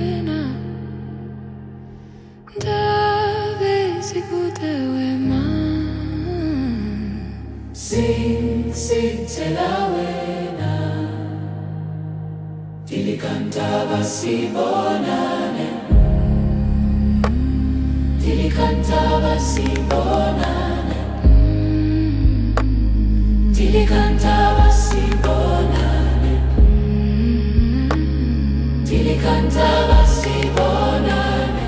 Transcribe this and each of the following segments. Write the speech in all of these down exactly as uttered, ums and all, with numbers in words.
wena Ndabe zikude wema Sing, singithela wena Dilikanta basibonane Dilikanta basibonane Dilikanta basibonane Dilikanta basibonane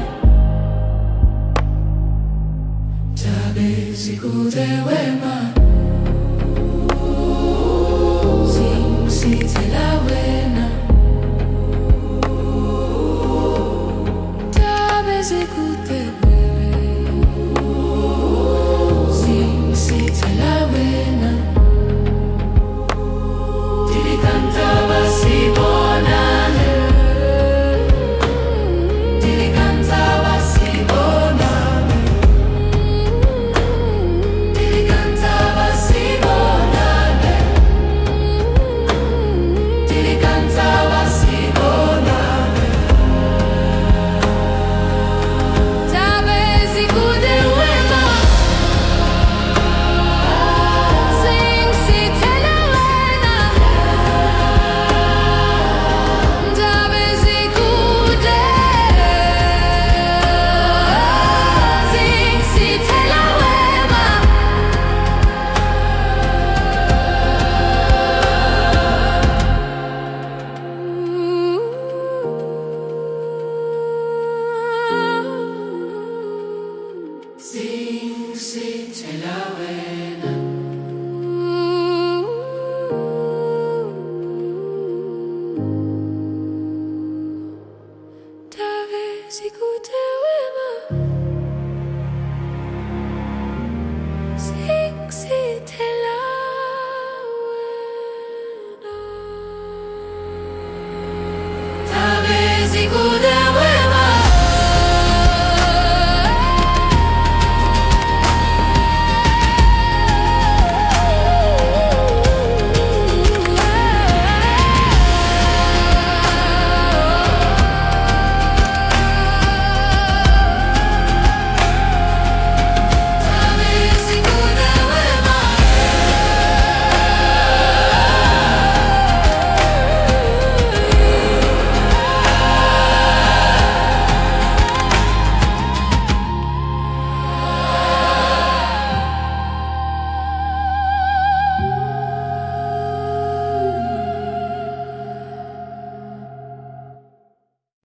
Ndabe zikude wema Singithela wena Ndabe zikude Singithela wena Dilikanta basibonane Dilikanta basibonane Dilikanta basibonane Dilikanta basibonane Ndabe zikude wema Singithela wena Ndabe zikude Singithela wema Singithela wena Ndabe zikude wema